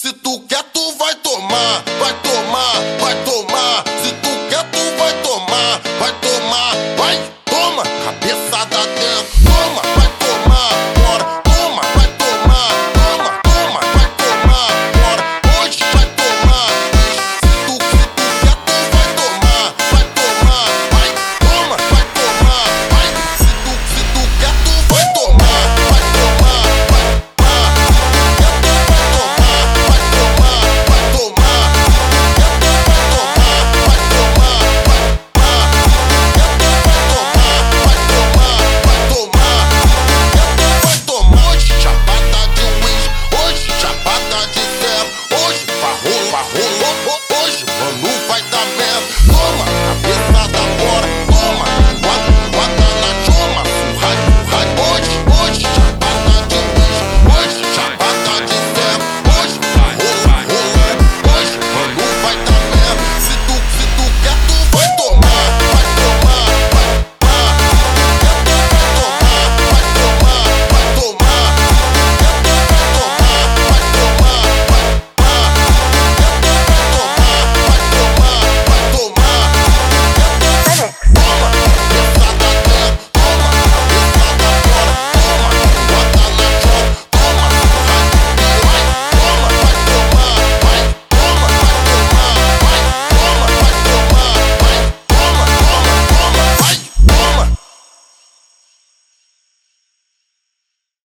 Se tu quer, tu vai tomar, vai tomar, vai tomar. Se tu quer, tu vai tomar, vai tomar, vai, toma, cabeçada dentro, toma, vai tomar, bora, toma, vai tomar, toma, toma, vai tomar, bora, hoje vai tomar. Se tu quer, tu vai tomar, vai tomar, vai, toma, vai tomar, vai. Se tu quer, tu vai tomar, vai tomar, vai tomar. Hoje chapada de céu, hoje farrou,